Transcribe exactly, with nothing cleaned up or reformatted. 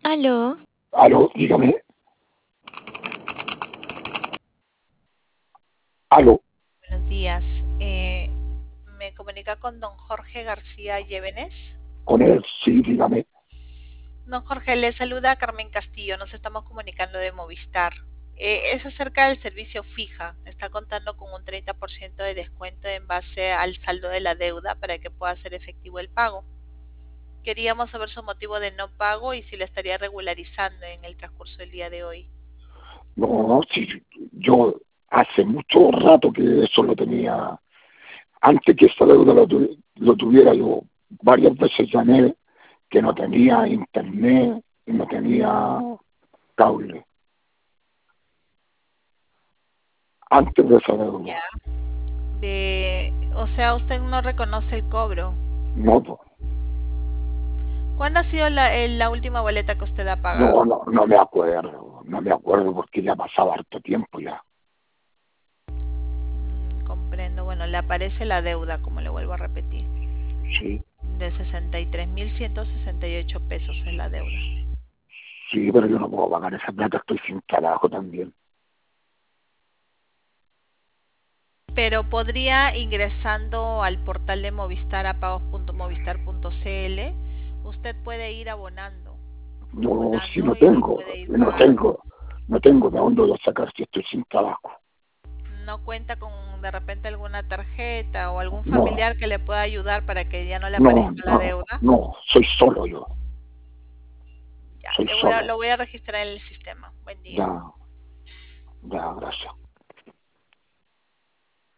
Aló, Aló, dígame. Aló, Buenos días. Eh, ¿me comunica con don Jorge García Llévenes? con él, sí, dígame. Don Jorge, le saluda Carmen Castillo. Nos estamos comunicando de Movistar. Eh, es acerca del servicio fija. Está contando con un treinta por ciento de descuento en base al saldo de la deuda para que pueda hacer efectivo el pago. Queríamos saber su motivo de no pago y si le estaría regularizando en el transcurso del día de hoy. No, sí, yo hace mucho rato que eso lo tenía. Antes que esta deuda lo, tu- lo tuviera yo, varias veces llamé que no tenía internet y no tenía cable. Antes de esa deuda. Ya. De, o sea, usted no reconoce el cobro. No, pues, ¿Cuándo ha sido la, eh, la última boleta que usted ha no, pagado? no, no me acuerdo. No me acuerdo porque ya pasaba harto tiempo ya. Mm, comprendo. Bueno, le aparece la deuda, como le vuelvo a repetir, Sí, de sesenta y tres mil ciento sesenta y ocho pesos es la deuda. sí, pero yo no puedo pagar esa plata, estoy sin trabajo también. Pero podría ingresando al portal de Movistar a pagos punto movistar punto cl, usted puede ir abonando, No, si abonando no y tengo, puede ir no pagando. tengo, no tengo de dónde voy a sacar si estoy sin trabajo. No cuenta con de repente alguna tarjeta o algún No, familiar que le pueda ayudar para que ya no le no, aparezca la no, deuda. no, soy solo yo, Ya, soy le voy a, solo. lo voy a registrar en el sistema. Buen día. Ya, ya, gracias.